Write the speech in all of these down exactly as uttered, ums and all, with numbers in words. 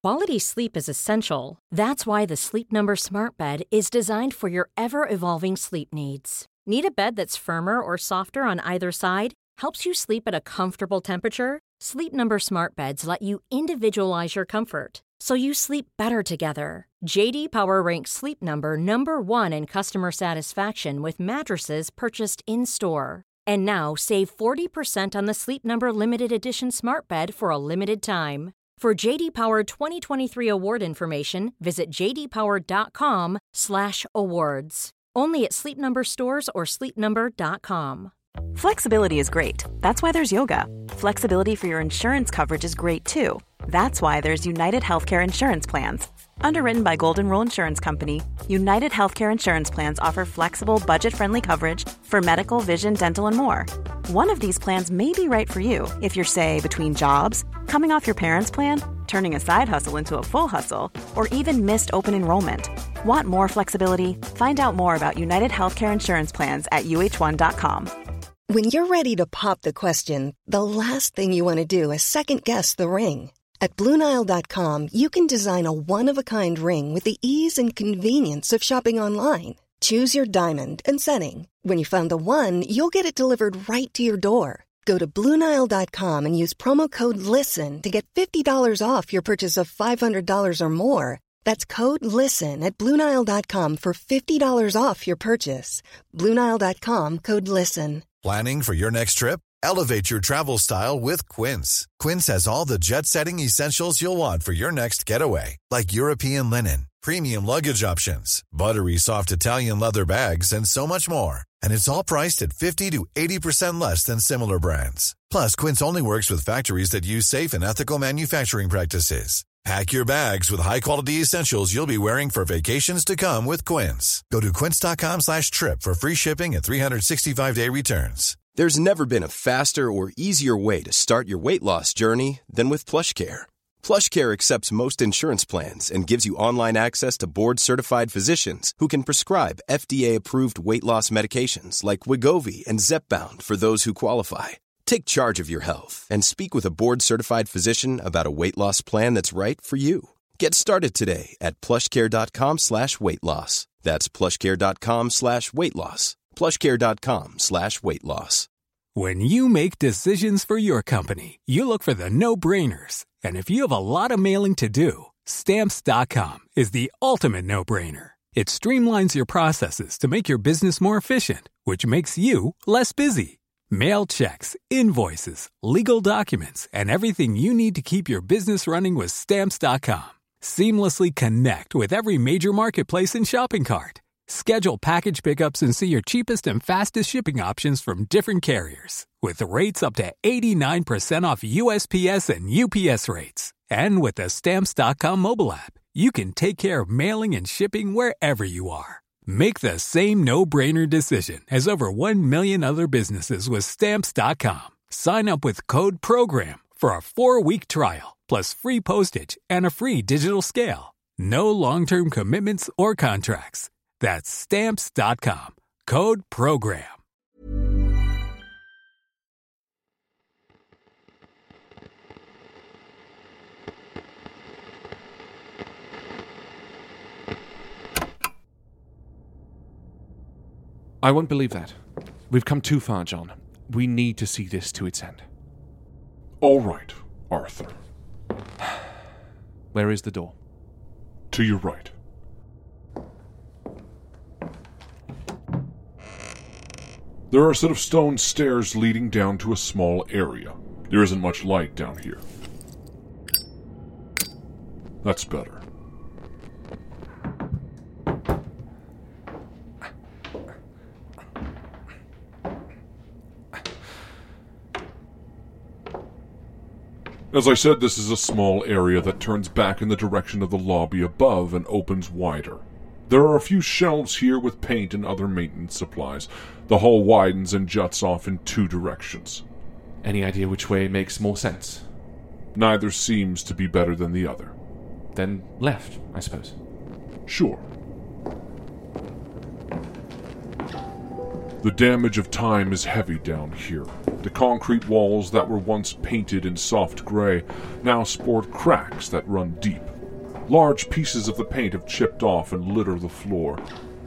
Quality sleep is essential. That's why the Sleep Number Smart Bed is designed for your ever-evolving sleep needs. Need a bed that's firmer or softer on either side? Helps you sleep at a comfortable temperature? Sleep Number Smart Beds let you individualize your comfort, so you sleep better together. J D Power ranks Sleep Number number one in customer satisfaction with mattresses purchased in-store. And now, save forty percent on the Sleep Number Limited Edition Smart Bed for a limited time. For J D Power twenty twenty-three award information, visit j d power dot com slash awards. Only at Sleep Number stores or sleep number dot com. Flexibility is great. That's why there's yoga. Flexibility for your insurance coverage is great too. That's why there's United Healthcare Insurance Plans. Underwritten by Golden Rule Insurance Company, United Healthcare Insurance Plans offer flexible, budget-friendly coverage for medical, vision, dental, and more. One of these plans may be right for you if you're, say, between jobs, coming off your parents' plan, turning a side hustle into a full hustle, or even missed open enrollment. Want more flexibility? Find out more about United Healthcare Insurance Plans at u h one dot com. When you're ready to pop the question, the last thing you want to do is second-guess the ring. At Blue Nile dot com, you can design a one-of-a-kind ring with the ease and convenience of shopping online. Choose your diamond and setting. When you find the one, you'll get it delivered right to your door. Go to Blue Nile dot com and use promo code LISTEN to get fifty dollars off your purchase of five hundred dollars or more. That's code LISTEN at Blue Nile dot com for fifty dollars off your purchase. Blue Nile dot com, code LISTEN. Planning for your next trip? Elevate your travel style with Quince. Quince has all the jet-setting essentials you'll want for your next getaway, like European linen, premium luggage options, buttery soft Italian leather bags, and so much more. And it's all priced at fifty to eighty percent less than similar brands. Plus, Quince only works with factories that use safe and ethical manufacturing practices. Pack your bags with high-quality essentials you'll be wearing for vacations to come with Quince. Go to quince dot com slash trip for free shipping and three sixty-five day returns. There's never been a faster or easier way to start your weight loss journey than with PlushCare. PlushCare accepts most insurance plans and gives you online access to board-certified physicians who can prescribe F D A-approved weight loss medications like Wegovy and Zepbound for those who qualify. Take charge of your health and speak with a board-certified physician about a weight loss plan that's right for you. Get started today at plushcare.com slash weight loss. That's plushcare.com slash weight loss. plushcare.com slash weight loss. When you make decisions for your company, you look for the no-brainers. And if you have a lot of mailing to do, Stamps dot com is the ultimate no-brainer. It streamlines your processes to make your business more efficient, which makes you less busy. Mail checks, invoices, legal documents, and everything you need to keep your business running with Stamps dot com. Seamlessly connect with every major marketplace and shopping cart. Schedule package pickups and see your cheapest and fastest shipping options from different carriers. With rates up to eighty-nine percent off U S P S and U P S rates. And with the Stamps dot com mobile app, you can take care of mailing and shipping wherever you are. Make the same no-brainer decision as over one million other businesses with Stamps dot com. Sign up with code PROGRAM for a four-week trial, plus free postage and a free digital scale. No long-term commitments or contracts. That's Stamps dot com. Code PROGRAM. I won't believe that. We've come too far, John. We need to see this to its end. All right, Arthur. Where is the door? To your right. There are a set of stone stairs leading down to a small area. There isn't much light down here. That's better. As I said, this is a small area that turns back in the direction of the lobby above and opens wider. There are a few shelves here with paint and other maintenance supplies. The hall widens and juts off in two directions. Any idea which way makes more sense? Neither seems to be better than the other. Then left, I suppose. Sure. The damage of time is heavy down here. The concrete walls that were once painted in soft gray now sport cracks that run deep. Large pieces of the paint have chipped off and litter the floor.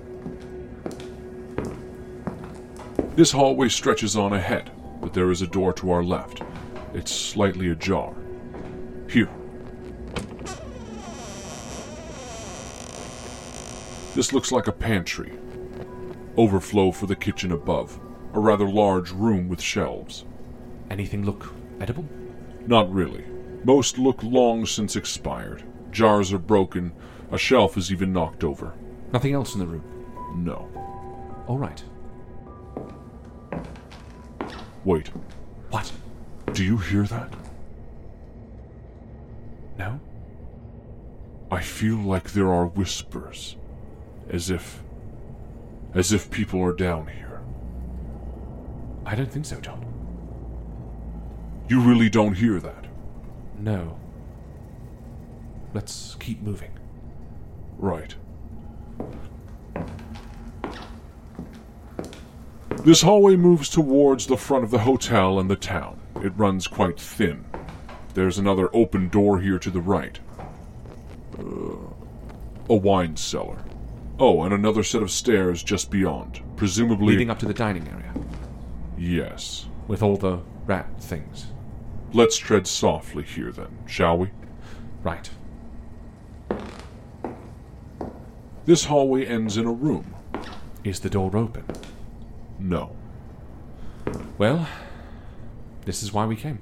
This hallway stretches on ahead, but there is a door to our left. It's slightly ajar. Here. This looks like a pantry. Overflow for the kitchen above. A rather large room with shelves. Anything look edible? Not really. Most look long since expired. Jars are broken. A shelf is even knocked over. Nothing else in the room? No. All right. Wait. What? Do you hear that? No? I feel like there are whispers. As if... As if people are down here. I don't think so, John. You really don't hear that? No. Let's keep moving. Right. This hallway moves towards the front of the hotel and the town. It runs quite thin. There's another open door here to the right. Uh, a wine cellar. Oh, and another set of stairs just beyond, presumably... Leading up to the dining area? Yes. With all the rat things? Let's tread softly here then, shall we? Right. This hallway ends in a room. Is the door open? No. Well, this is why we came.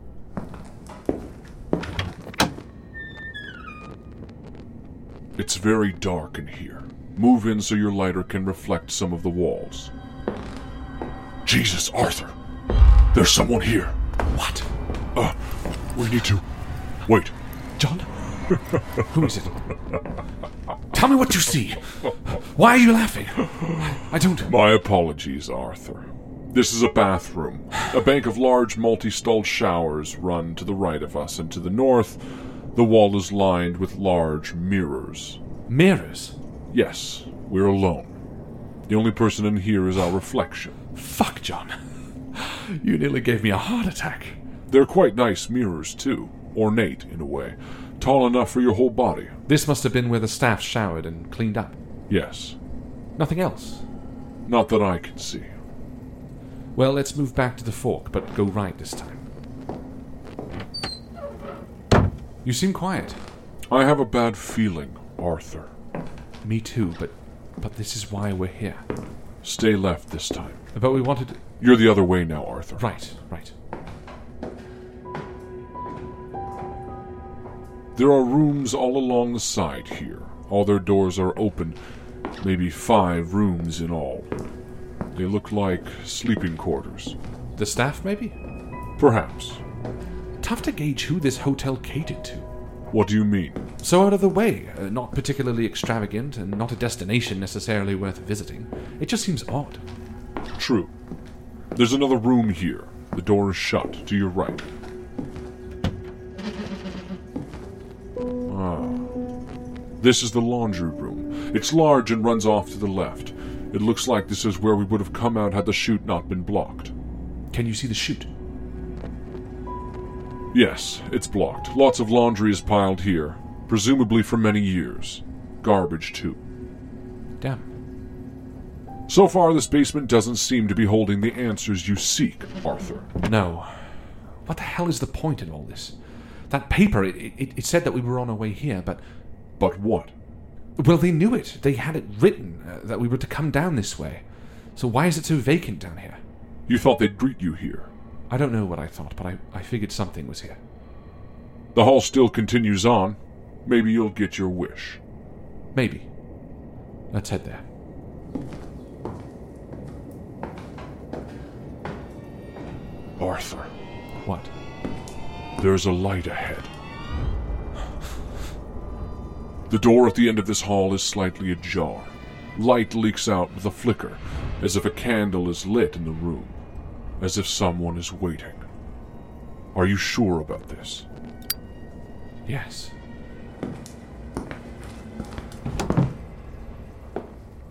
It's very dark in here. Move in so your lighter can reflect some of the walls. Jesus, Arthur! There's someone here. What? Uh, we need to... Wait. John? Who is it? Tell me what you see. Why are you laughing? I don't... My apologies, Arthur. This is a bathroom. A bank of large multi-stalled showers run to the right of us, and to the north, the wall is lined with large mirrors. Mirrors? Yes, we're alone. The only person in here is our reflection. Fuck, John. You nearly gave me a heart attack. They're quite nice mirrors, too. Ornate, in a way. Tall enough for your whole body. This must have been where the staff showered and cleaned up. Yes. Nothing else? Not that I can see. Well, let's move back to the fork, but go right this time. You seem quiet. I have a bad feeling, Arthur. Me too, but but this is why we're here. Stay left this time. But we wanted... You're the other way now, Arthur. Right, right. There are rooms all along the side here. All their doors are open. Maybe five rooms in all. They look like sleeping quarters. The staff, maybe? Perhaps. Tough to gauge who this hotel catered to. What do you mean? So out of the way, uh, not particularly extravagant, and not a destination necessarily worth visiting. It just seems odd. True. There's another room here. The door is shut, to your right. Ah. This is the laundry room. It's large and runs off to the left. It looks like this is where we would have come out had the chute not been blocked. Can you see the chute? Yes, it's blocked. Lots of laundry is piled here, presumably for many years. Garbage, too. Damn. So far, this basement doesn't seem to be holding the answers you seek, Arthur. No. What the hell is the point in all this? That paper, it, it, it said that we were on our way here, but... But what? Well, they knew it. They had it written, uh, that we were to come down this way. So why is it so vacant down here? You thought they'd greet you here. I don't know what I thought, but I, I figured something was here. The hall still continues on. Maybe you'll get your wish. Maybe. Let's head there. Arthur. What? There's a light ahead. The door at the end of this hall is slightly ajar. Light leaks out with a flicker, as if a candle is lit in the room. As if someone is waiting. Are you sure about this? Yes.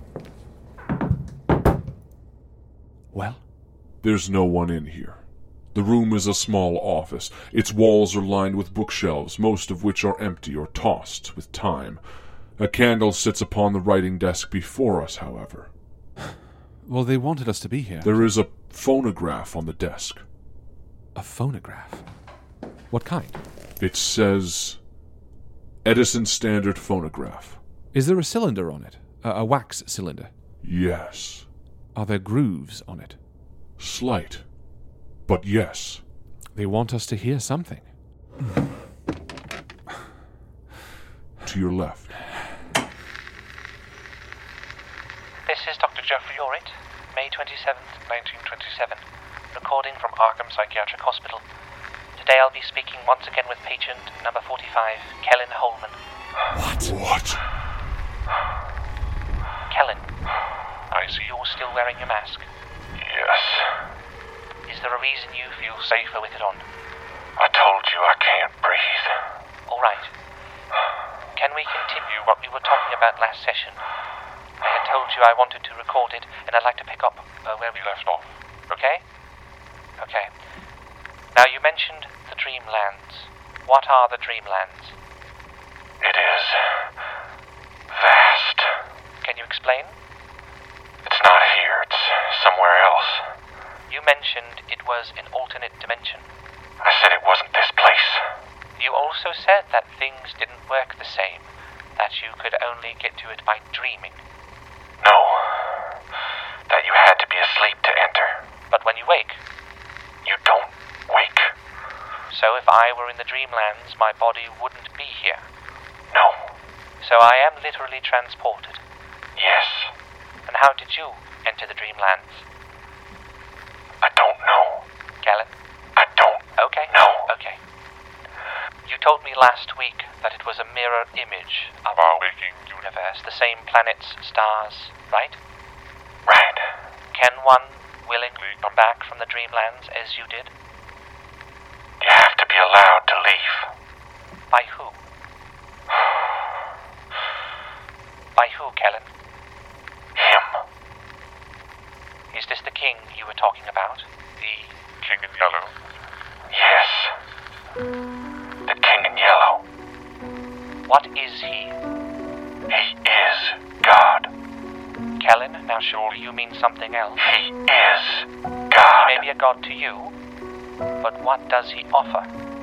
Well? There's no one in here. The room is a small office. Its walls are lined with bookshelves, most of which are empty or tossed with time. A candle sits upon the writing desk before us, however. Well, they wanted us to be here. There is a phonograph on the desk. A phonograph? What kind? It says Edison Standard Phonograph. Is there a cylinder on it? A, a wax cylinder? Yes. Are there grooves on it? Slight. But yes. They want us to hear something. To your left. This is Doctor Geoffrey Orrit, May twenty-seventh, nineteen twenty-seven, recording from Arkham Psychiatric Hospital. Today I'll be speaking once again with patient number forty-five, Kellen Holman. What? What? Kellen, I see you're still wearing your mask. Yes. Is there a reason you feel safer with it on? I told you I can't breathe. All right. Can we continue what we were talking about last session? I had told you I wanted to record it, and I'd like to pick up uh, where we left off. Okay? Okay. Now, you mentioned the Dreamlands. What are the Dreamlands? It is vast. Can you explain? It's not here. It's somewhere else. You mentioned it was an alternate dimension. I said it wasn't this place. You also said that things didn't work the same, that you could only get to it by dreaming. No. That you had to be asleep to enter. But when you wake? You don't wake. So if I were in the Dreamlands, my body wouldn't be here? No. So I am literally transported? Yes. And how did you enter the Dreamlands? I don't know. Kellen? I don't Okay. know. Okay. You told me last week that it was a mirror image of our waking universe, the same planets, stars, right? Right. Can one willingly come back from the Dreamlands as you did? You have to be allowed to leave. By who? By who, Kellen? Him. Is this the king you were talking about? The king in yellow? Yes. The king in yellow. What is he? He is God. Kellen, now surely you mean something else. He is God. He may be a god to you, but what does he offer?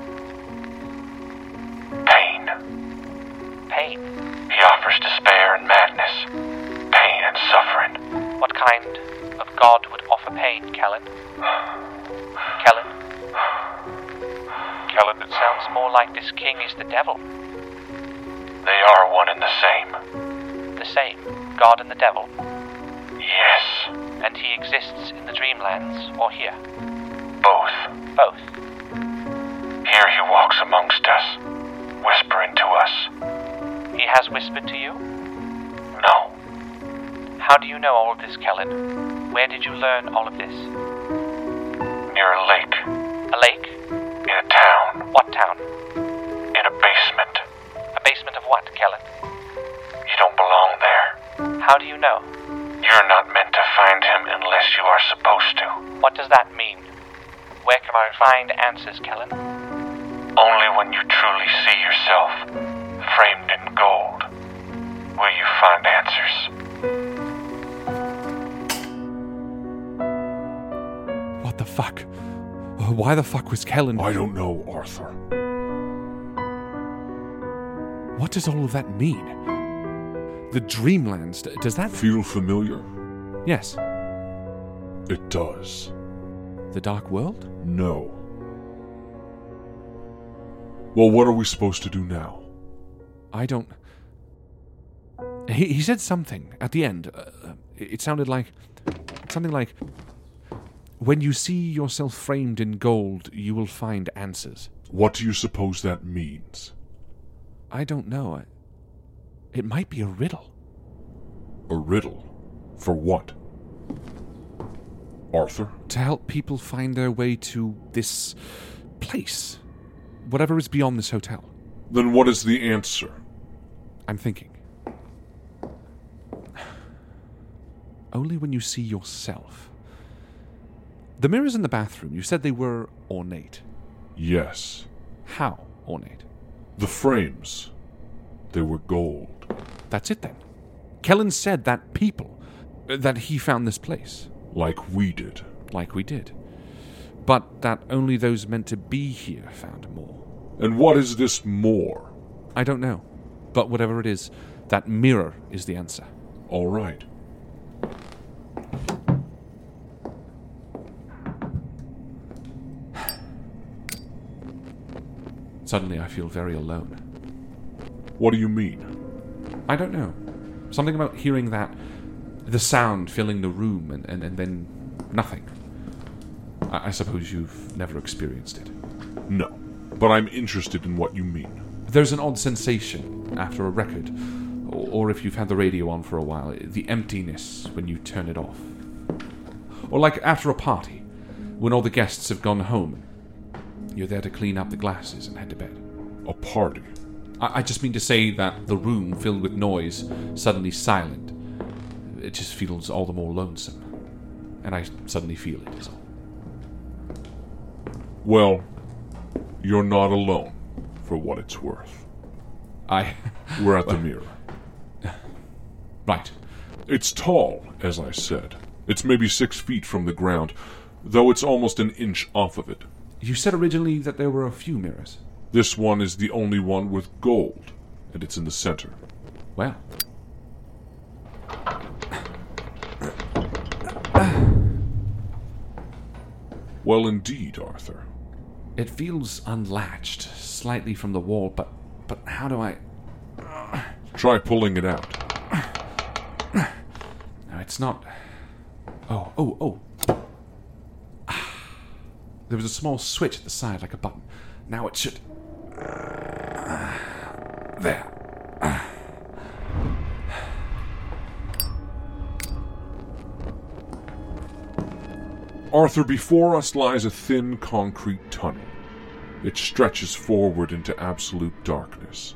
Pain. Pain. He offers despair and madness. Pain and suffering. What kind of god would offer pain, Kellen? Kellen? Kellen, it sounds more like this king is the devil. They are one and the same. The same, God and the devil. Yes. And he exists in the Dreamlands, or here? Both. Both. Here he walks amongst us, whispering to us. He has whispered to you? No. How do you know all of this, Kellen? Where did you learn all of this? Near a lake. A lake? In a town. What town? In a basement. A basement of what, Kellen? You don't belong there. How do you know? You're not meant to find him unless you are supposed to. What does that mean? Where can I find answers, Kellen? Only when you truly see yourself, framed in gold, will you find answers. What the fuck? Why the fuck was Kellen... I don't know, Arthur. What does all of that mean? The Dreamlands, does that... Feel familiar? Yes. It does. The Dark World? No. Well, what are we supposed to do now? I don't... He, he said something at the end. Uh, it sounded like... Something like... When you see yourself framed in gold, you will find answers. What do you suppose that means? I don't know. I, it might be a riddle. A riddle? For what? Arthur? To help people find their way to this place. Whatever is beyond this hotel. Then what is the answer? I'm thinking. Only when you see yourself. The mirrors in the bathroom, you said they were ornate. Yes. How ornate? The frames. They were gold. That's it then. Kellen said that people, that he found this place. Like we did. Like we did. But that only those meant to be here found more. And what is this more? I don't know. But whatever it is, that mirror is the answer. All right. Suddenly I feel very alone. What do you mean? I don't know. Something about hearing that, the sound filling the room, and, and, and then nothing. I, I suppose you've never experienced it. No, but I'm interested in what you mean. There's an odd sensation after a record, or, or if you've had the radio on for a while, the emptiness when you turn it off. Or like after a party, when all the guests have gone home. You're there to clean up the glasses and head to bed. A party? I, I just mean to say that the room filled with noise, suddenly silent. It just feels all the more lonesome. And I suddenly feel it, is all. Well, you're not alone, for what it's worth. I... We're at the mirror. Right. It's tall, as I said. It's maybe six feet from the ground, though it's almost an inch off of it. You said originally that there were a few mirrors. This one is the only one with gold, and it's in the center. Well. Well, indeed, Arthur. It feels unlatched, slightly from the wall, but but how do I... Try pulling it out. No, it's not... Oh, oh, oh. There was a small switch at the side, like a button. Now it should... There. Arthur, before us lies a thin concrete tunnel. It stretches forward into absolute darkness.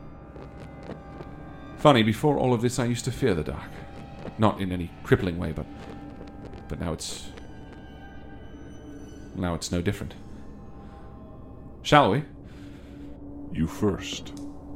Funny, before all of this I used to fear the dark. Not in any crippling way, but... But now it's... Now it's no different. Shall we? You first.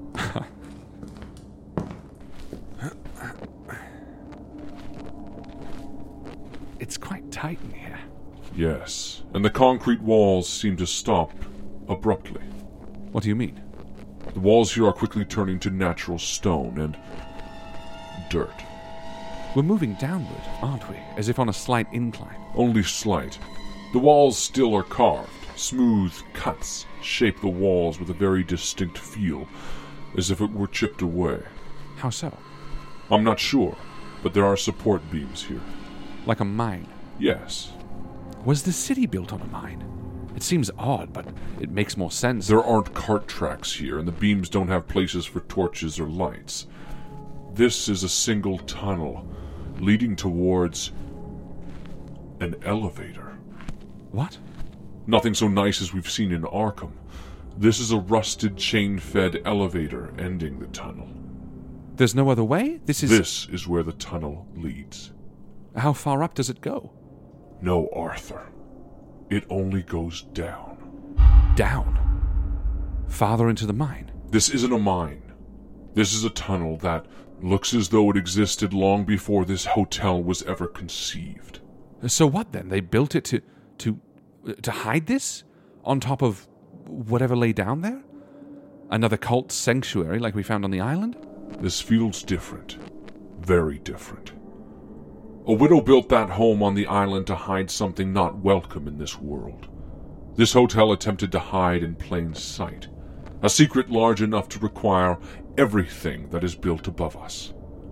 It's quite tight in here. Yes, and the concrete walls seem to stop abruptly. What do you mean? The walls here are quickly turning to natural stone and dirt. We're moving downward, aren't we? As if on a slight incline. Only slight. The walls still are carved. Smooth cuts shape the walls with a very distinct feel, as if it were chipped away. How so? I'm not sure, but there are support beams here. Like a mine? Yes. Was the city built on a mine? It seems odd, but it makes more sense. There aren't cart tracks here, and the beams don't have places for torches or lights. This is a single tunnel leading towards an elevator. What? Nothing so nice as we've seen in Arkham. This is a rusted, chain-fed elevator ending the tunnel. There's no other way? This is... This is where the tunnel leads. How far up does it go? No, Arthur. It only goes down. Down? Farther into the mine? This isn't a mine. This is a tunnel that looks as though it existed long before this hotel was ever conceived. So what then? They built it to... to... to hide this? On top of whatever lay down there? Another cult sanctuary like we found on the island? This feels different. Very different. A widow built that home on the island to hide something not welcome in this world. This hotel attempted to hide in plain sight. A secret large enough to require everything that is built above us.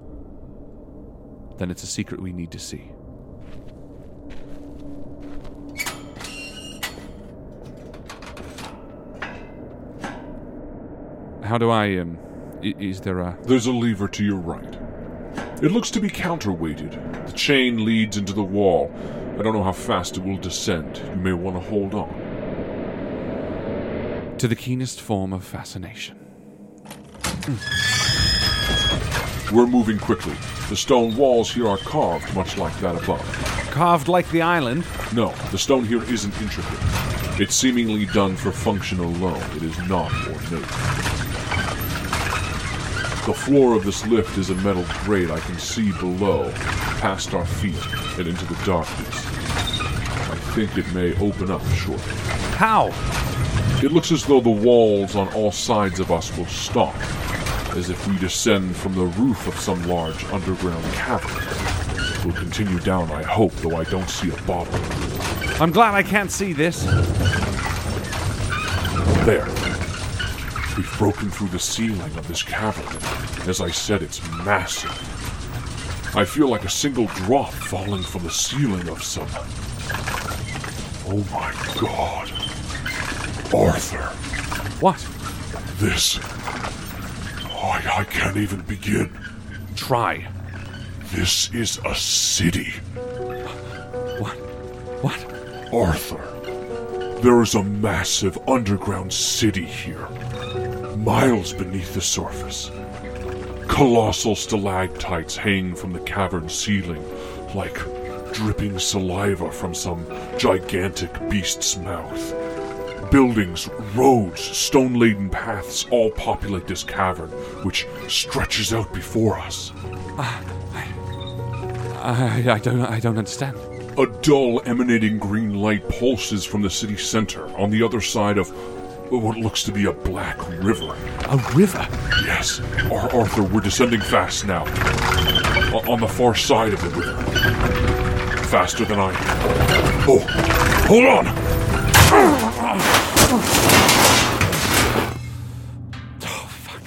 Then it's a secret we need to see. How do I, um... is there a... There's a lever to your right. It looks to be counterweighted. The chain leads into the wall. I don't know how fast it will descend. You may want to hold on. To the keenest form of fascination. We're moving quickly. The stone walls here are carved much like that above. Carved like the island? No, the stone here isn't intricate. It's seemingly done for function alone. It is not ornate. The floor of this lift is a metal grate I can see below, past our feet, and into the darkness. I think it may open up shortly. How? It looks as though the walls on all sides of us will stop, as if we descend from the roof of some large underground cavern. We'll continue down, I hope, though I don't see a bottom. I'm glad I can't see this. There. We've broken through the ceiling of this cavern, and as I said, it's massive. I feel like a single drop falling from the ceiling of some... Oh my god. Arthur. What? This... Oh, I, I can't even begin. Try. This is a city. What? What? Arthur, there is a massive underground city here, miles beneath the surface. Colossal stalactites hang from the cavern ceiling, like dripping saliva from some gigantic beast's mouth. Buildings, roads, stone-laden paths all populate this cavern, which stretches out before us. Uh, I, I, I don't, I don't understand. A dull, emanating green light pulses from the city center on the other side of what looks to be a black river. A river? Yes. Ar- Arthur, we're descending fast now. O- on the far side of the river. Faster than I am. Oh, hold on! Oh, fuck.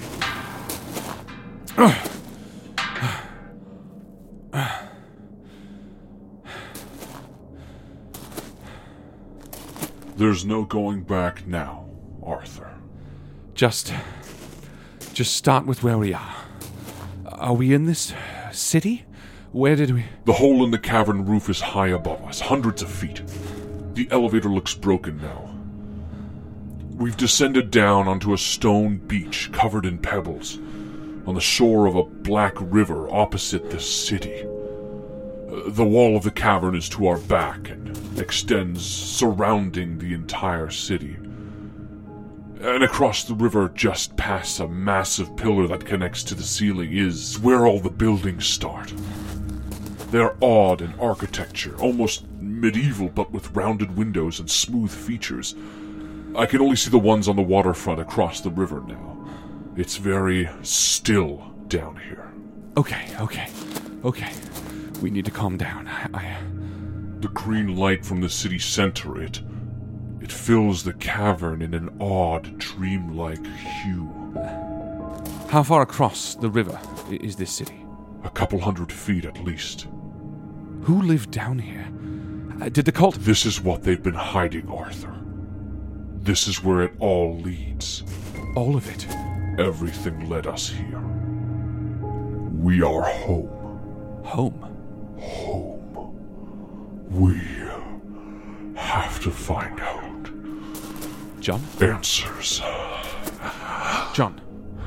There's no going back now, Arthur. Just... Just start with where we are. Are we in this city? Where did we... The hole in the cavern roof is high above us, hundreds of feet. The elevator looks broken now. We've descended down onto a stone beach covered in pebbles, on the shore of a black river opposite this city. The wall of the cavern is to our back and extends surrounding the entire city. And across the river, just past a massive pillar that connects to the ceiling, is where all the buildings start. They're odd in architecture, almost medieval but with rounded windows and smooth features. I can only see the ones on the waterfront across the river now. It's very still down here. Okay, okay, okay. We need to calm down. I... I... The green light from the city center, it... It fills the cavern in an odd, dreamlike hue. How far across the river is this city? A couple hundred feet at least. Who lived down here? Uh, did the cult... This is what they've been hiding, Arthur. This is where it all leads. All of it? Everything led us here. We are home. Home? Home. We have to find out. John? Answers. John.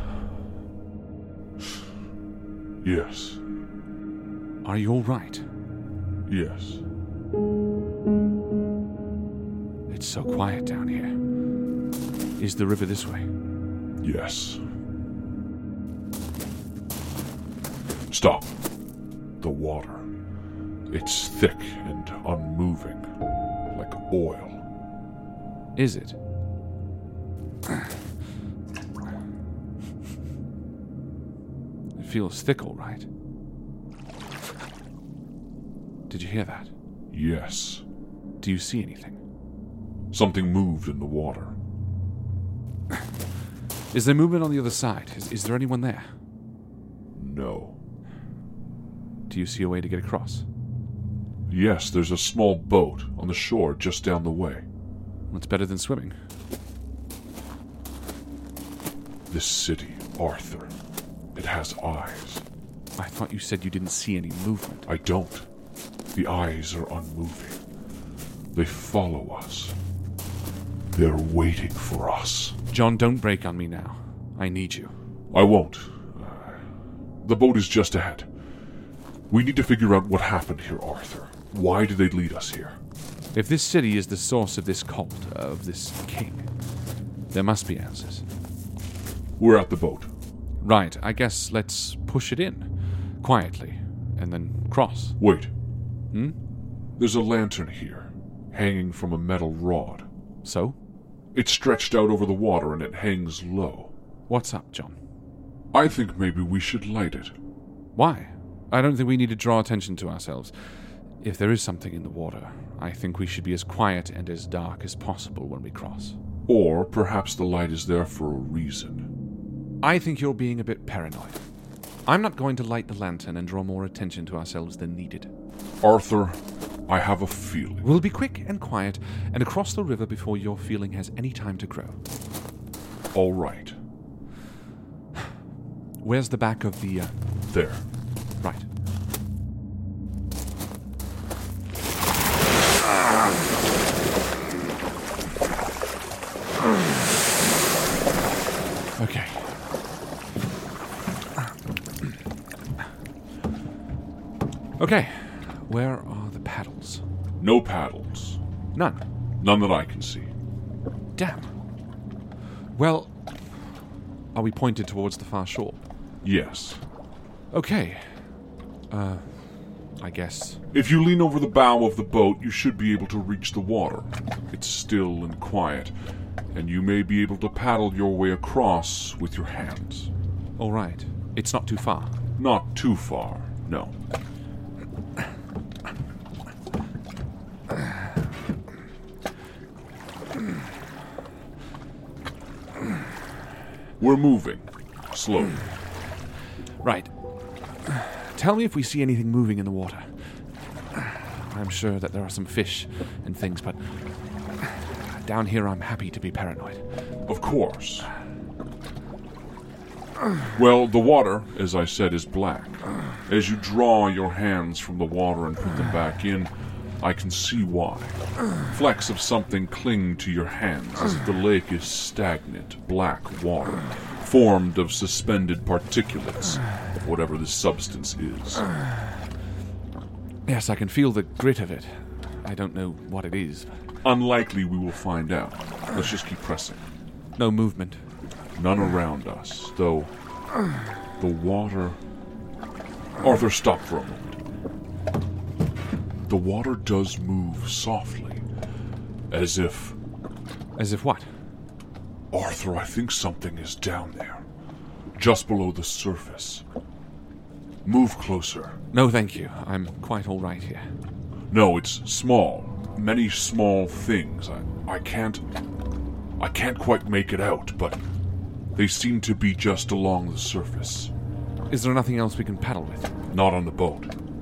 Yes. Are you all right? Yes. It's so quiet down here. Is the river this way? Yes. Stop. The water. It's thick and unmoving, like oil. Is it? It feels thick, all right. Did you hear that? Yes. Do you see anything? Something moved in the water. Is there movement on the other side? Is, is there anyone there? No. Do you see a way to get across? Yes, there's a small boat on the shore just down the way. What's better than swimming? This city, Arthur, it has eyes. I thought you said you didn't see any movement. I don't. The eyes are unmoving. They follow us. They're waiting for us. John, don't break on me now. I need you. I won't. Uh, the boat is just ahead. We need to figure out what happened here, Arthur. Why did they lead us here? If this city is the source of this cult, of this king, there must be answers. We're at the boat. Right, I guess let's push it in, quietly, and then cross. Wait. Hmm? There's a lantern here, hanging from a metal rod. So? It's stretched out over the water and it hangs low. What's up, John? I think maybe we should light it. Why? I don't think we need to draw attention to ourselves. If there is something in the water, I think we should be as quiet and as dark as possible when we cross. Or perhaps the light is there for a reason. I think you're being a bit paranoid. I'm not going to light the lantern and draw more attention to ourselves than needed. Arthur, I have a feeling. We'll be quick and quiet and across the river before your feeling has any time to grow. All right. Where's the back of the... Uh... There. Right. Okay. Okay. Where are the paddles? No paddles. None. None that I can see. Damn. Well, are we pointed towards the far shore? Yes. Okay. Uh, I guess. If you lean over the bow of the boat, you should be able to reach the water. It's still and quiet, and you may be able to paddle your way across with your hands. All right. It's not too far. Not too far, no. We're moving. Slowly. Right. Tell me if we see anything moving in the water. I'm sure that there are some fish and things, but down here I'm happy to be paranoid. Of course. Well, the water, as I said, is black. As you draw your hands from the water and put them back in, I can see why. Flecks of something cling to your hands as if the lake is stagnant, black water, formed of suspended particulates of whatever this substance is. Yes, I can feel the grit of it. I don't know what it is. Unlikely we will find out. Let's just keep pressing. No movement. None around us, though the water... Arthur, stop for a moment. The water does move softly, as if... As if what? Arthur, I think something is down there, just below the surface. Move closer. No, thank you. I'm quite all right here. No, it's small. Many small things. I, I can't... I can't quite make it out, but they seem to be just along the surface. Is there nothing else we can paddle with? Not on the boat.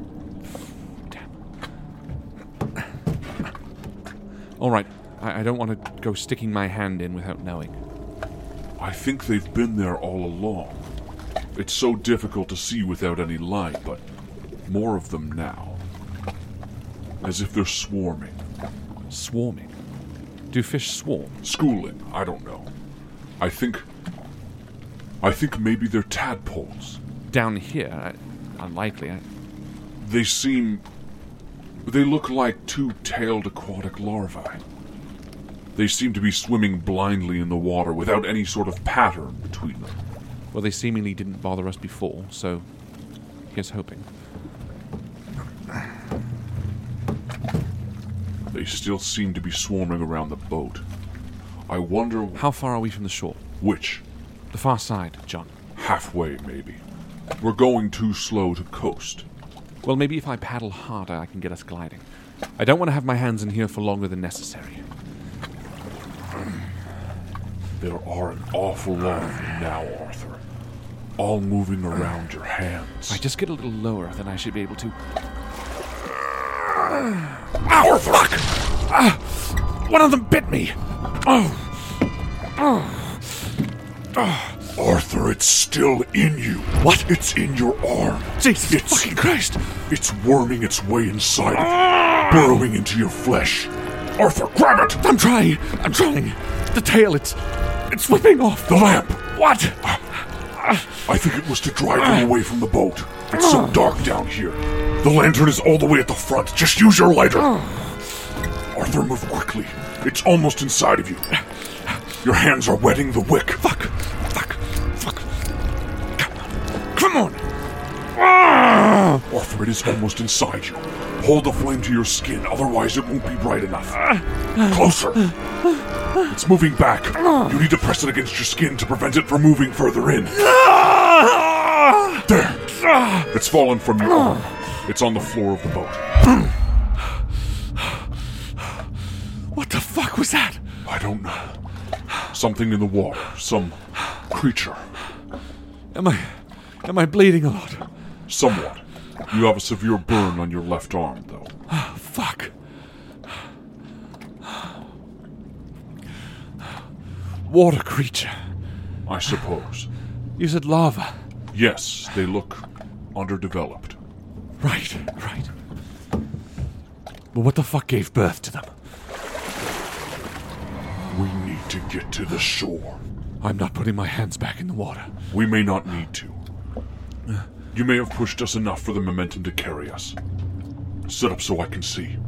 All right, I, I don't want to go sticking my hand in without knowing. I think they've been there all along. It's so difficult to see without any light, but more of them now. As if they're swarming. Swarming? Do fish swarm? Schooling, I don't know. I think... I think maybe they're tadpoles. Down here? I, unlikely. I... They seem... They look like two-tailed aquatic larvae. They seem to be swimming blindly in the water without any sort of pattern between them. Well, they seemingly didn't bother us before, so here's hoping. They still seem to be swarming around the boat. I wonder... How far are we from the shore? Which? The far side, John. Halfway, maybe. We're going too slow to coast. Well, maybe if I paddle harder, I can get us gliding. I don't want to have my hands in here for longer than necessary. There are an awful lot of them now, Arthur. All moving around your hands. If I just get a little lower, then I should be able to... Ow, fuck! Ah, one of them bit me! Oh! Oh! Oh! Arthur, it's still in you. What? It's in your arm. Jesus it's, fucking Christ! It's worming its way inside of you, burrowing into your flesh. Arthur, grab it! I'm trying. I'm trying. The tail, it's... It's whipping off. The lamp. What? I think it was to drive them away from the boat. It's so dark down here. The lantern is all the way at the front. Just use your lighter. Arthur, move quickly. It's almost inside of you. Your hands are wetting the wick. Fuck. Fuck. Fuck. Come on. Arthur, it is almost inside you. Hold the flame to your skin, otherwise it won't be bright enough. Closer. It's moving back. You need to press it against your skin to prevent it from moving further in. There. It's fallen from your arm. It's on the floor of the boat. What the fuck was that? I don't know. Something in the water. Some creature. Am I... Am I bleeding a lot? Somewhat. You have a severe burn on your left arm, though. Fuck. Water creature. I suppose. You said lava. Yes, they look underdeveloped. Right, right. But what the fuck gave birth to them? We need to get to the shore. I'm not putting my hands back in the water. We may not need to. You may have pushed us enough for the momentum to carry us. Sit up so I can see.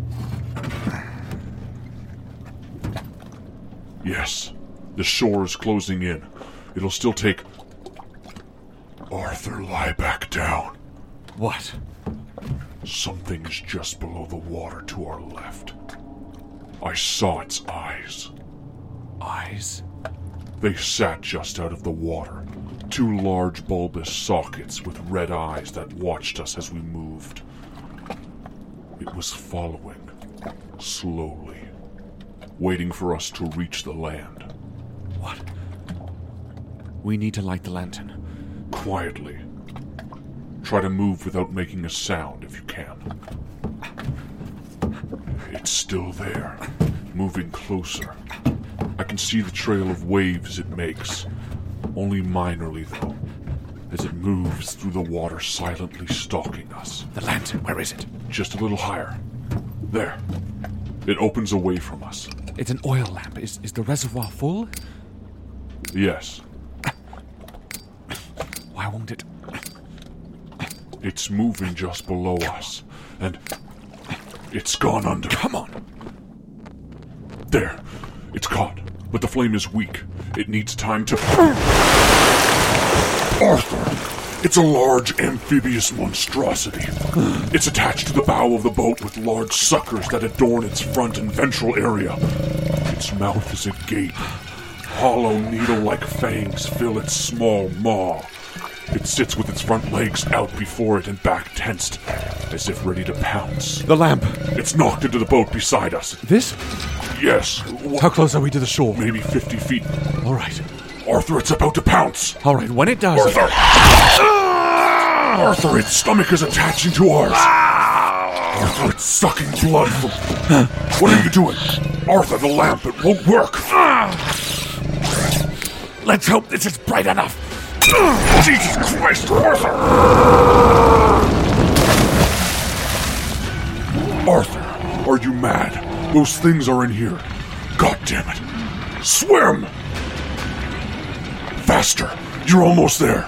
Yes, the shore is closing in. It'll still take... Arthur, lie back down. What? Something's just below the water to our left. I saw its eyes. Eyes? They sat just out of the water. Two large bulbous sockets with red eyes that watched us as we moved. It was following, slowly, waiting for us to reach the land. What? We need to light the lantern. Quietly. Try to move without making a sound if you can. It's still there, moving closer. I can see the trail of waves it makes. Only minorly, though, as it moves through the water silently stalking us. The lantern, where is it? Just a little higher. There. It opens away from us. It's an oil lamp. Is, is the reservoir full? Yes. Why won't it? It's moving just below us, and it's gone under. Come on! There. It's caught, but the flame is weak. It needs time to... Arthur! It's a large amphibious monstrosity. It's attached to the bow of the boat with large suckers that adorn its front and ventral area. Its mouth is agape. Hollow needle-like fangs fill its small maw. It sits with its front legs out before it and back tensed, as if ready to pounce. The lamp! It's knocked into the boat beside us. This? Yes. How close are we to the shore? Maybe fifty feet. All right. Arthur, it's about to pounce. All right, when it does... Arthur! Arthur, its stomach is attaching to ours. Arthur, it's sucking blood from... What are you doing? Arthur, the lamp, it won't work. Let's hope this is bright enough. Jesus Christ, Arthur! Arthur, are you mad? Those things are in here. God damn it. Swim! Faster! You're almost there.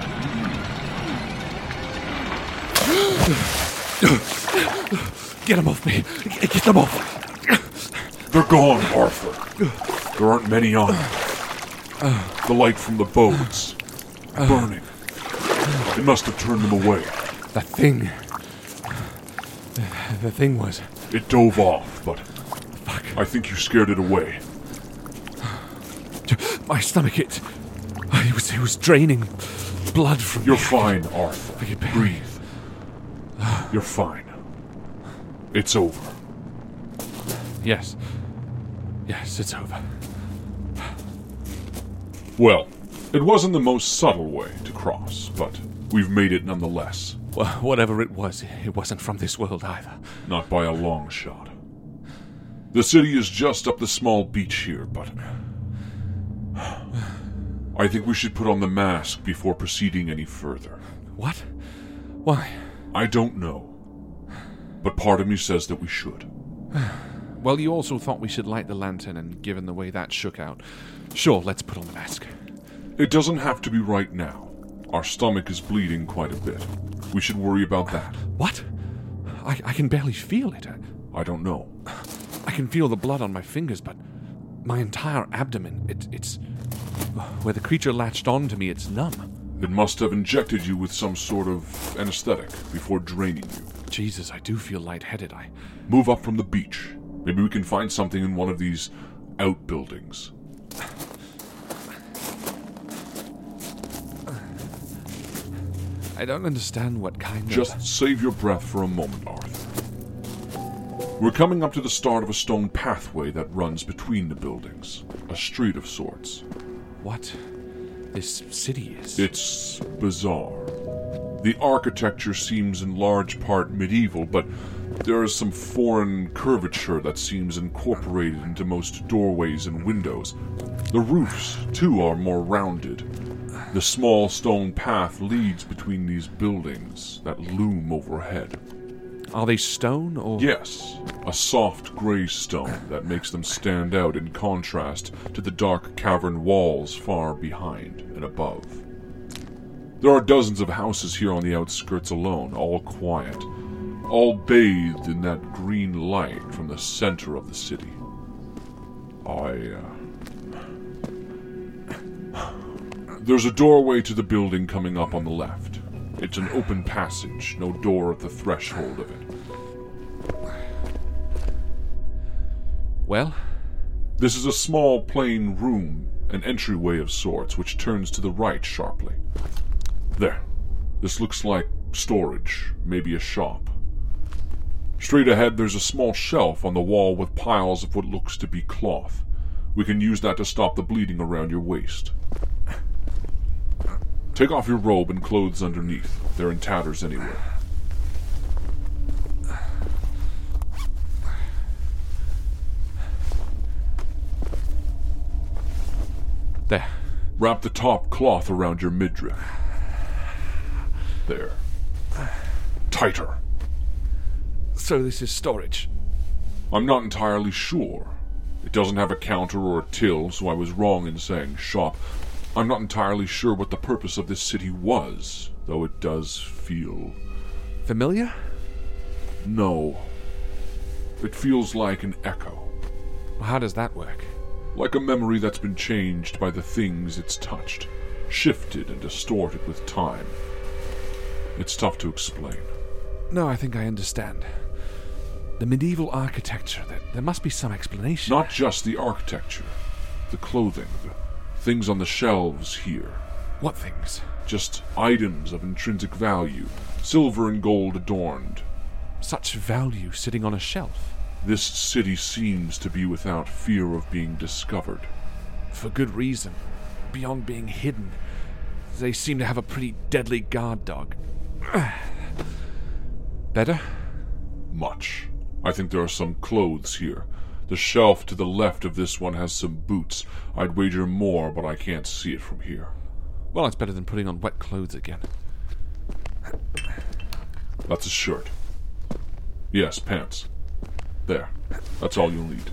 Get them off me. Get them off. They're gone, Arthur. There aren't many on. The light from the boats. Burning. It must have turned them away. That thing... The thing was... It dove off, but... Fuck. I think you scared it away. My stomach, it... It was, it was draining blood from You're me. fine, Arthur. Breathe. You're fine. It's over. Yes. Yes, it's over. Well, it wasn't the most subtle way to cross, but we've made it nonetheless. Well, whatever it was, it wasn't from this world either. Not by a long shot. The city is just up the small beach here, but... I think we should put on the mask before proceeding any further. What? Why? I don't know. But part of me says that we should. Well, you also thought we should light the lantern, and given the way that shook out... Sure, let's put on the mask. It doesn't have to be right now. Our stomach is bleeding quite a bit. We should worry about that. What? I, I can barely feel it. I don't know. I can feel the blood on my fingers, but my entire abdomen, it, it's... Where the creature latched on to me, it's numb. It must have injected you with some sort of anesthetic before draining you. Jesus, I do feel lightheaded. I... Move up from the beach. Maybe we can find something in one of these outbuildings. I don't understand what kind Just of... Just save your breath for a moment, Arthur. We're coming up to the start of a stone pathway that runs between the buildings. A street of sorts. What this city is? It's bizarre. The architecture seems in large part medieval, but there is some foreign curvature that seems incorporated into most doorways and windows. The roofs, too, are more rounded. The small stone path leads between these buildings that loom overhead. Are they stone or...? Yes, a soft gray stone that makes them stand out in contrast to the dark cavern walls far behind and above. There are dozens of houses here on the outskirts alone, all quiet, all bathed in that green light from the center of the city. I, uh... There's a doorway to the building coming up on the left. It's an open passage, no door at the threshold of it. Well? This is a small, plain room, an entryway of sorts, which turns to the right sharply. There. This looks like storage, maybe a shop. Straight ahead, there's a small shelf on the wall with piles of what looks to be cloth. We can use that to stop the bleeding around your waist. Take off your robe and clothes underneath. They're in tatters anyway. There. Wrap the top cloth around your midriff. There. Tighter. So this is storage? I'm not entirely sure. It doesn't have a counter or a till, so I was wrong in saying shop. I'm not entirely sure what the purpose of this city was, though it does feel... Familiar? No. It feels like an echo. How does that work? Like a memory that's been changed by the things it's touched, shifted and distorted with time. It's tough to explain. No, I think I understand. The medieval architecture, there, there must be some explanation. Not just the architecture. The clothing, the things on the shelves here. What things? Just items of intrinsic value, silver and gold adorned. Such value sitting on a shelf. This city seems to be without fear of being discovered. For good reason. Beyond being hidden, they seem to have a pretty deadly guard dog. Better? Much. I think there are some clothes here. The shelf to the left of this one has some boots. I'd wager more, but I can't see it from here. Well, it's better than putting on wet clothes again. That's a shirt. Yes, pants. There. That's all you'll need.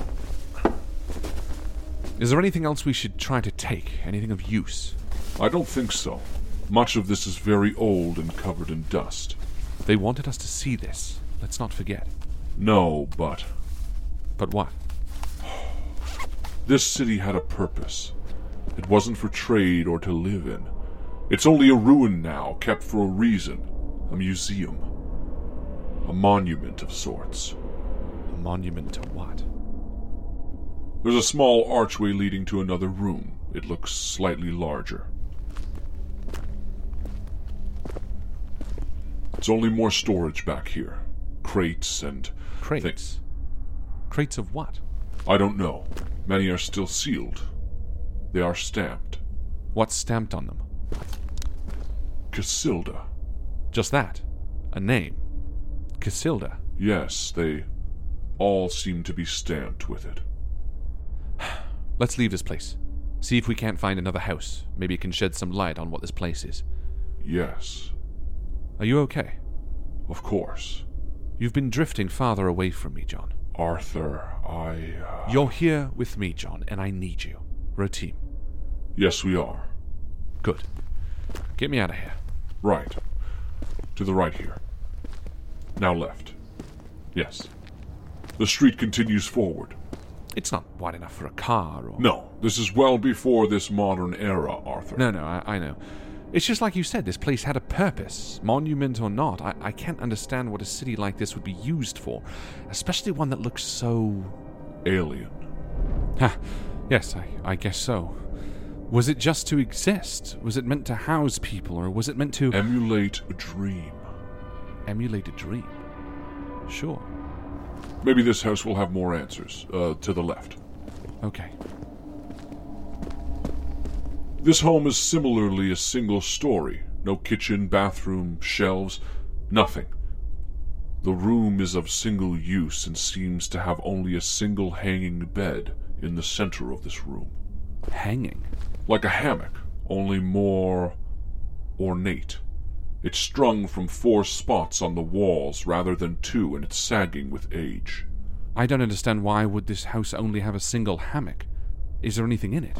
Is there anything else we should try to take? Anything of use? I don't think so. Much of this is very old and covered in dust. They wanted us to see this. Let's not forget. No, but... But what? This city had a purpose. It wasn't for trade or to live in. It's only a ruin now, kept for a reason. A museum. A monument of sorts. A monument to what? There's a small archway leading to another room. It looks slightly larger. It's only more storage back here. Crates and... Crates? Things. Crates of what? I don't know. Many are still sealed. They are stamped. What's stamped on them? Casilda. Just that? A name? Casilda? Yes, they all seem to be stamped with it. Let's leave this place. See if we can't find another house. Maybe it can shed some light on what this place is. Yes. Are you okay? Of course. You've been drifting farther away from me, John. Arthur, I... Uh... You're here with me, John, and I need you. Rotim. Yes, we are. Good. Get me out of here. Right. To the right here. Now left. Yes. The street continues forward. It's not wide enough for a car or... No, this is well before this modern era, Arthur. No, no, I, I know. It's just like you said, this place had a purpose, monument or not. I, I can't understand what a city like this would be used for, especially one that looks so... alien. Ha, yes, I, I guess so. Was it just to exist? Was it meant to house people, or was it meant to... Emulate a dream. Emulate a dream? Sure. Maybe this house will have more answers. Uh, to the left. Okay. This home is similarly a single story. No kitchen, bathroom, shelves, nothing. The room is of single use and seems to have only a single hanging bed in the center of this room. Hanging? Like a hammock, only more ornate. It's strung from four spots on the walls rather than two, and it's sagging with age. I don't understand why would this house only have a single hammock. Is there anything in it?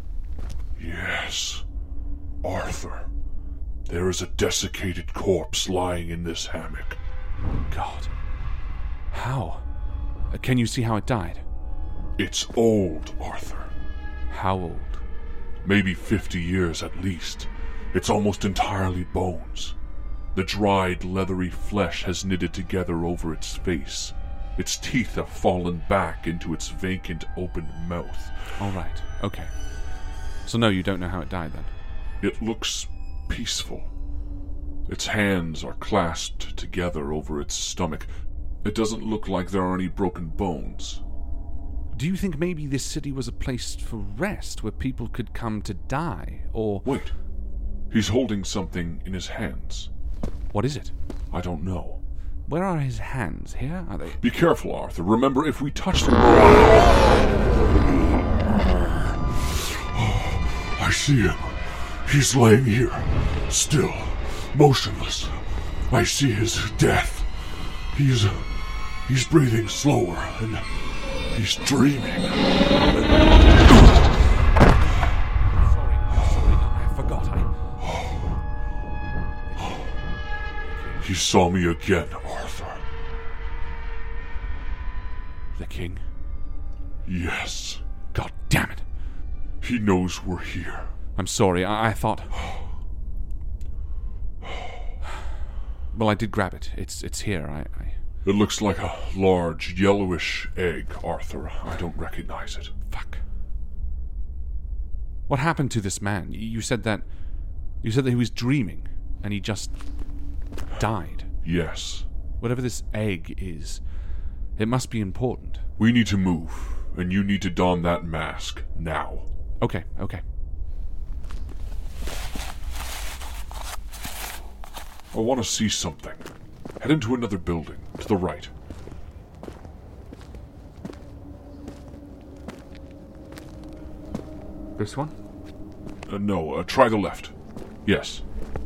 Yes, Arthur. There is a desiccated corpse lying in this hammock. God. How? Uh, can you see how it died? It's old, Arthur. How old? Maybe fifty years at least. It's almost entirely bones. The dried, leathery flesh has knitted together over its face. Its teeth have fallen back into its vacant, open mouth. All right, okay. So no, you don't know how it died then? It looks peaceful. Its hands are clasped together over its stomach. It doesn't look like there are any broken bones. Do you think maybe this city was a place for rest, where people could come to die, or... Wait. He's holding something in his hands. What is it? I don't know. Where are his hands? Here? Are they... Be careful, Arthur. Remember, if we touch them... I see him. He's laying here, still, motionless. I see his death. He's... he's breathing slower, and he's dreaming. Sorry, sorry, I forgot. I... He saw me again, Arthur. The king? Yes. God damn it. He knows we're here. I'm sorry, I, I thought... Well, I did grab it. It's it's here. I, I... It looks like a large, yellowish egg, Arthur. I don't recognize it. Fuck. What happened to this man? You said that... You said that he was dreaming, and he just... died. Yes. Whatever this egg is, it must be important. We need to move, and you need to don that mask now. Okay, okay. I want to see something. Head into another building, to the right. This one? Uh, no, uh, try the left. Yes.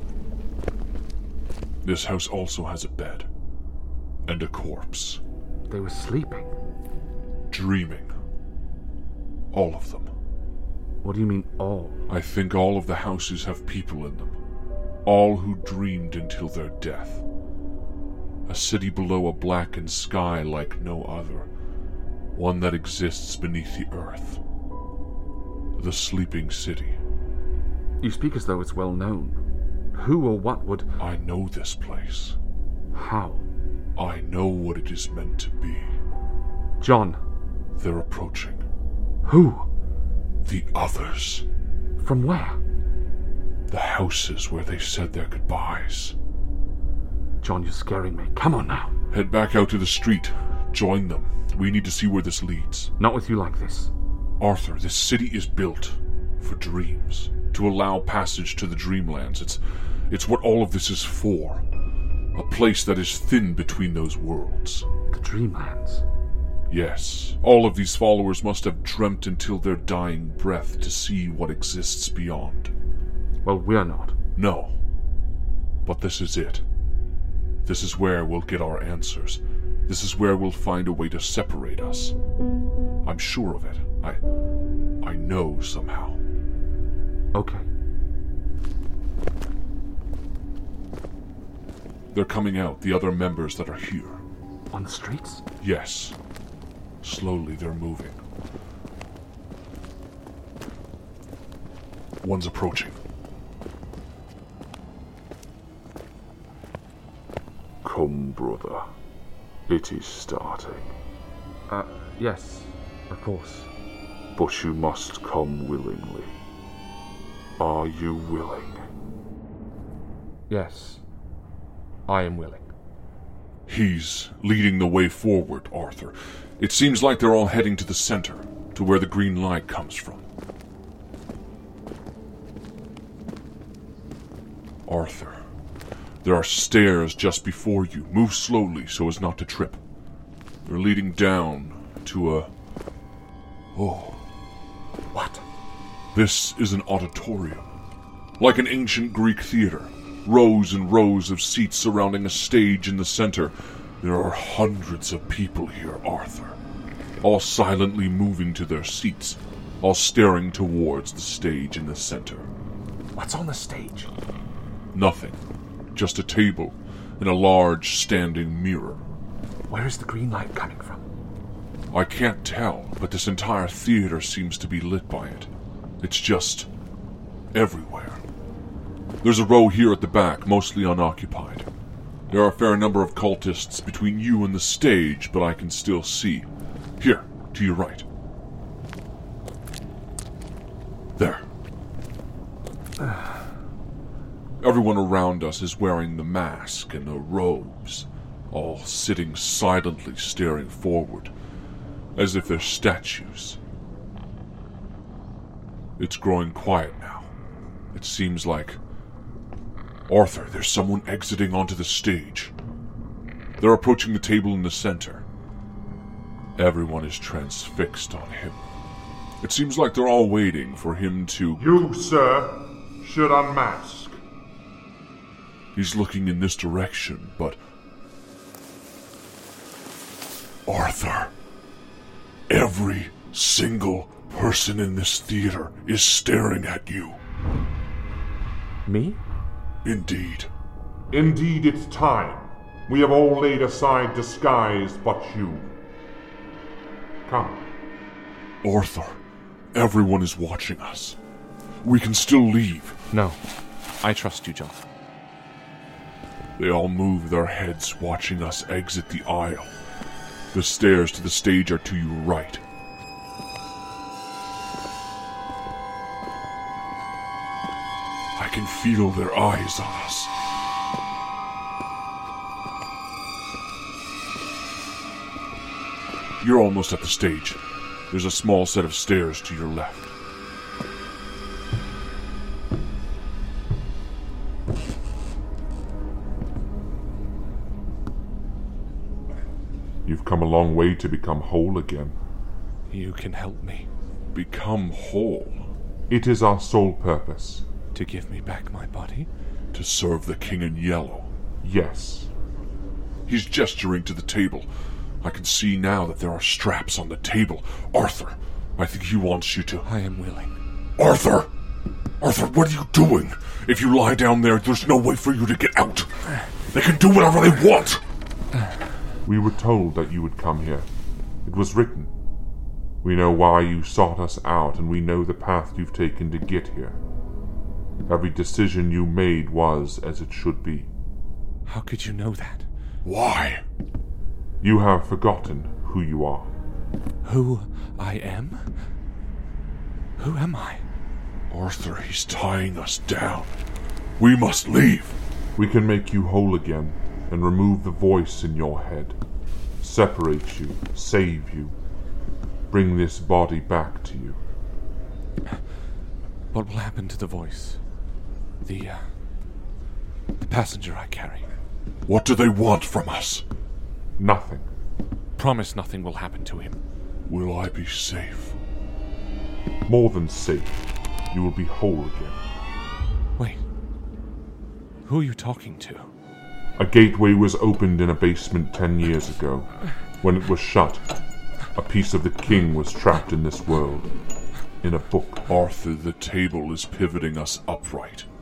This house also has a bed. And a corpse. They were sleeping. Dreaming. All of them. What do you mean, all? I think all of the houses have people in them. All who dreamed until their death. A city below a blackened sky like no other. One that exists beneath the earth. The Sleeping City. You speak as though it's well known. Who or what would... I know this place. How? I know what it is meant to be. John. They're approaching. Who? The others. From where? The houses where they said their goodbyes. John, you're scaring me. Come on now. Head back out to the street. Join them. We need to see where this leads. Not with you like this. Arthur, this city is built for dreams. To allow passage to the dreamlands. It's, it's what all of this is for. A place that is thin between those worlds. The dreamlands? Yes. All of these followers must have dreamt until their dying breath to see what exists beyond. Well, we're not. No. But this is it. This is where we'll get our answers. This is where we'll find a way to separate us. I'm sure of it. I... I know somehow. Okay. They're coming out, the other members that are here. On the streets? Yes. Slowly they're moving. One's approaching. Come, brother. It is starting. Uh, yes, of course. But you must come willingly. Are you willing? Yes, I am willing. He's leading the way forward, Arthur. It seems like they're all heading to the center, to where the green light comes from. Arthur, there are stairs just before you. Move slowly so as not to trip. They're leading down to a... Oh. What? This is an auditorium. Like an ancient Greek theater. Rows and rows of seats surrounding a stage in the center. There are hundreds of people here, Arthur. All silently moving to their seats. All staring towards the stage in the center. What's on the stage? Nothing. Just a table and a large standing mirror. Where is the green light coming from? I can't tell, but this entire theater seems to be lit by it. It's just everywhere. There's a row here at the back, mostly unoccupied. There are a fair number of cultists between you and the stage, but I can still see. Here, to your right. There. Everyone around us is wearing the mask and the robes, all sitting silently staring forward, as if they're statues. It's growing quiet now. It seems like... Arthur, there's someone exiting onto the stage. They're approaching the table in the center. Everyone is transfixed on him. It seems like they're all waiting for him to... You, sir, should unmask. He's looking in this direction, but... Arthur, every single person in this theater is staring at you. Me? Indeed. Indeed, it's time. We have all laid aside disguise but you. Come. Arthur, everyone is watching us. We can still leave. No. I trust you, John. They all move their heads, watching us exit the aisle. The stairs to the stage are to your right. I can feel their eyes on us. You're almost at the stage. There's a small set of stairs to your left. You've come a long way to become whole again. You can help me. Become whole? It is our sole purpose. To give me back my body? To serve the King in Yellow? Yes. He's gesturing to the table. I can see now that there are straps on the table. Arthur, I think he wants you to... I am willing. Arthur! Arthur, what are you doing? If you lie down there, there's no way for you to get out. They can do whatever they want. We were told that you would come here. It was written. We know why you sought us out, and we know the path you've taken to get here. Every decision you made was as it should be. How could you know that? Why? You have forgotten who you are. Who I am? Who am I? Arthur, he's tying us down. We must leave. We can make you whole again and remove the voice in your head. Separate you, save you. Bring this body back to you. What will happen to the voice? The, uh, the passenger I carry? What do they want from us? Nothing. Promise nothing will happen to him. Will I be safe? More than safe. You will be whole again. Wait. Who are you talking to? A gateway was opened in a basement ten years ago. When it was shut, a piece of the king was trapped in this world. In a book. Arthur, the table is pivoting us upright.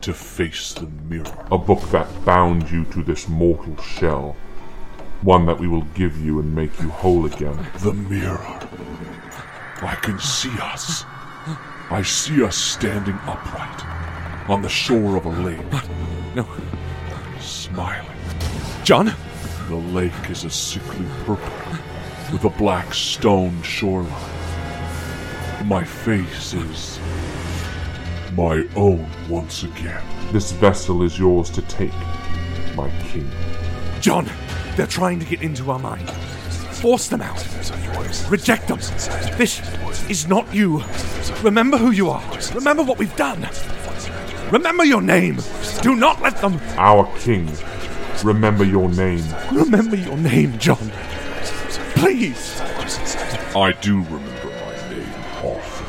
to face the mirror. A book that bound you to this mortal shell. One that we will give you and make you whole again. The mirror. I can see us. I see us standing upright on the shore of a lake. What? No. Smiling. John? The lake is a sickly purple with a black stone shoreline. My face is my own once again. This vessel is yours to take, my king. John, they're trying to get into our mind. Force them out. Reject them. This is not you. Remember who you are. Remember what we've done. Remember your name. Do not let them... Our king. Remember your name. Remember your name, John. Please. I do remember my name, Arthur.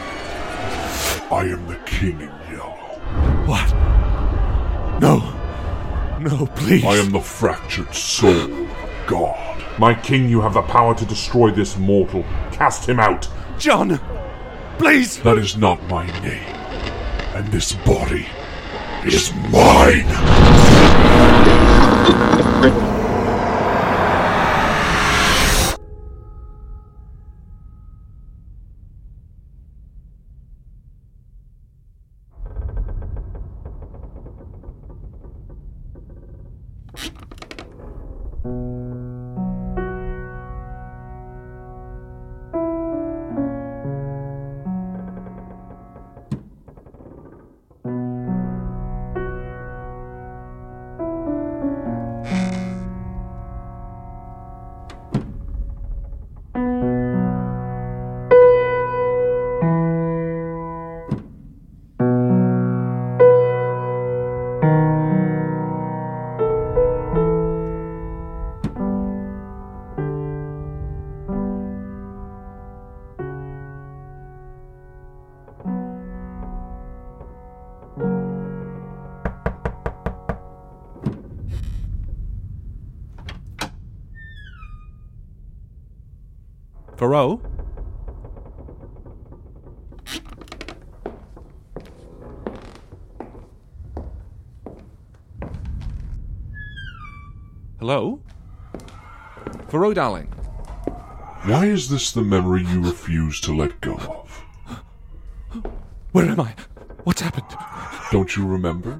I am the king in yellow. What? No. No, please. I am the fractured soul of God. My king, you have the power to destroy this mortal. Cast him out. John, please. That is not my name. And this body is mine. Thoreau? Hello? Thoreau, darling. Why is this the memory you refuse to let go of? Where am I? What's happened? Don't you remember?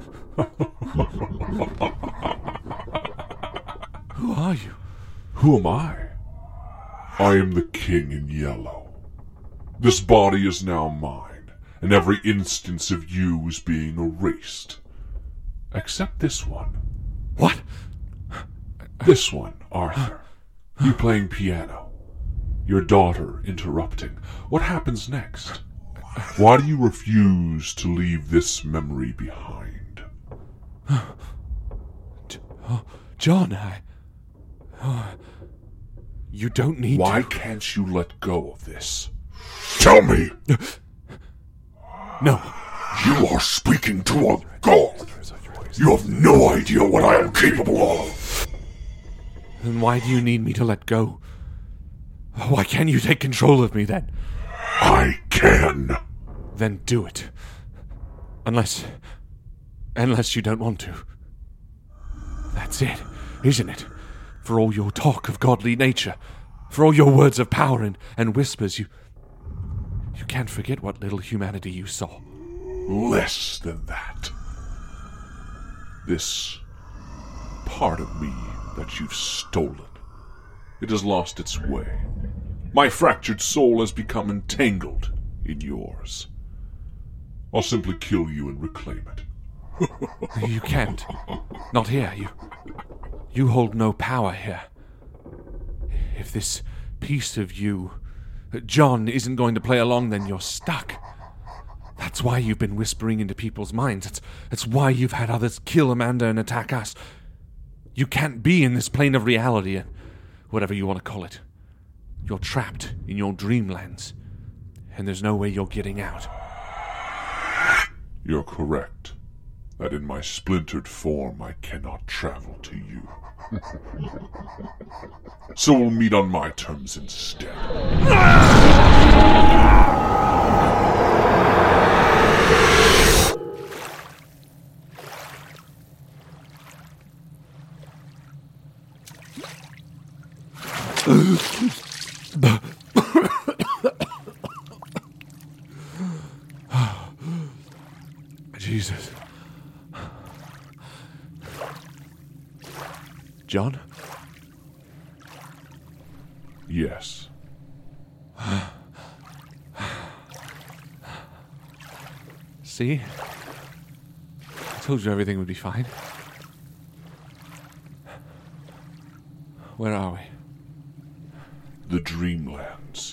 Who are you? Who am I? I am the king in yellow. This body is now mine, and every instance of you is being erased. Except this one. What? This one, Arthur. You playing piano. Your daughter interrupting. What happens next? Why do you refuse to leave this memory behind? Oh, John, I... Oh, you don't need Why to... can't you let go of this? Tell me! No. You are speaking to a god! You have no idea what I am capable of! Then why do you need me to let go? Why can't you take control of me, then? I can! Then do it. Unless... Unless you don't want to. That's it, isn't it? For all your talk of godly nature, for all your words of power and, and whispers, you... You can't forget what little humanity you saw. Less than that. This part of me that you've stolen. It has lost its way. My fractured soul has become entangled in yours. I'll simply kill you and reclaim it. You can't. Not here. You... You hold no power here. If this piece of you, John, isn't going to play along, then you're stuck. That's why you've been whispering into people's minds. That's, that's why you've had others kill Amanda and attack us. You can't be in this plane of reality, whatever you want to call it. You're trapped in your dreamlands, and there's no way you're getting out. You're correct. That in my splintered form I cannot travel to you. So we'll meet on my terms instead. Jesus. John? Yes. See? I told you everything would be fine. Where are we? The Dreamlands.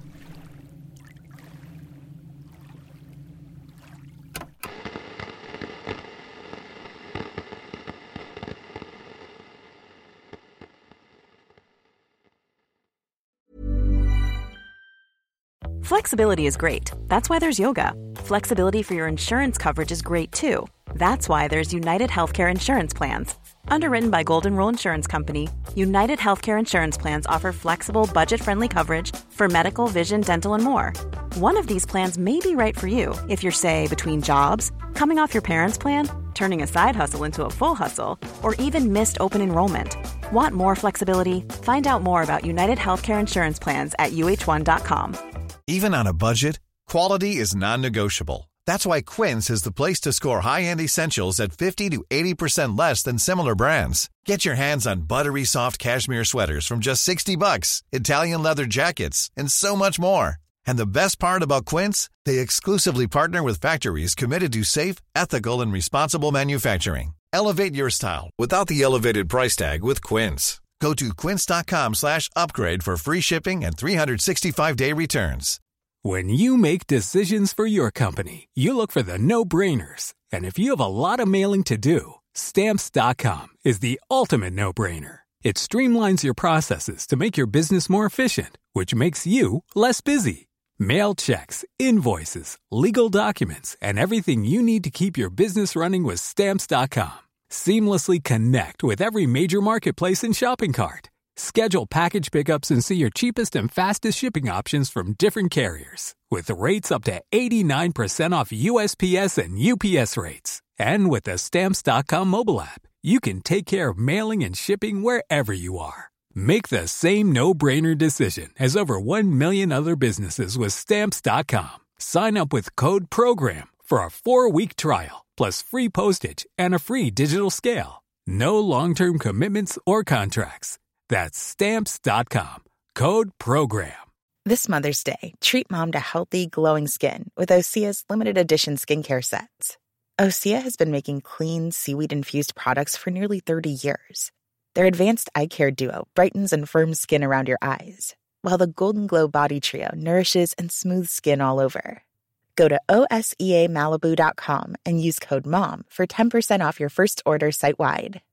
Flexibility is great. That's why there's yoga. Flexibility for your insurance coverage is great too. That's why there's United Healthcare Insurance Plans. Underwritten by Golden Rule Insurance Company, United Healthcare Insurance Plans offer flexible, budget-friendly coverage for medical, vision, dental, and more. One of these plans may be right for you if you're, say, between jobs, coming off your parents' plan, turning a side hustle into a full hustle, or even missed open enrollment. Want more flexibility? Find out more about United Healthcare Insurance Plans at U H one dot com. Even on a budget, quality is non-negotiable. That's why Quince is the place to score high-end essentials at fifty to eighty percent less than similar brands. Get your hands on buttery soft cashmere sweaters from just sixty bucks, Italian leather jackets, and so much more. And the best part about Quince, they exclusively partner with factories committed to safe, ethical, and responsible manufacturing. Elevate your style without the elevated price tag with Quince. Go to quince.com slash upgrade for free shipping and three sixty-five day returns. When you make decisions for your company, you look for the no-brainers. And if you have a lot of mailing to do, Stamps dot com is the ultimate no-brainer. It streamlines your processes to make your business more efficient, which makes you less busy. Mail checks, invoices, legal documents, and everything you need to keep your business running with Stamps dot com. Seamlessly connect with every major marketplace and shopping cart. Schedule package pickups and see your cheapest and fastest shipping options from different carriers. With rates up to eighty-nine percent off U S P S and U P S rates. And with the Stamps dot com mobile app, you can take care of mailing and shipping wherever you are. Make the same no-brainer decision as over one million other businesses with Stamps dot com. Sign up with code PROGRAM for a four-week trial, plus free postage and a free digital scale. No long-term commitments or contracts. That's Stamps dot com. Code PROGRAM. This Mother's Day, treat mom to healthy, glowing skin with Osea's limited edition skincare sets. Osea has been making clean, seaweed-infused products for nearly thirty years. Their advanced eye care duo brightens and firms skin around your eyes, while the Golden Glow Body Trio nourishes and smooths skin all over. Go to O S E A Malibu dot com and use code MOM for ten percent off your first order site-wide.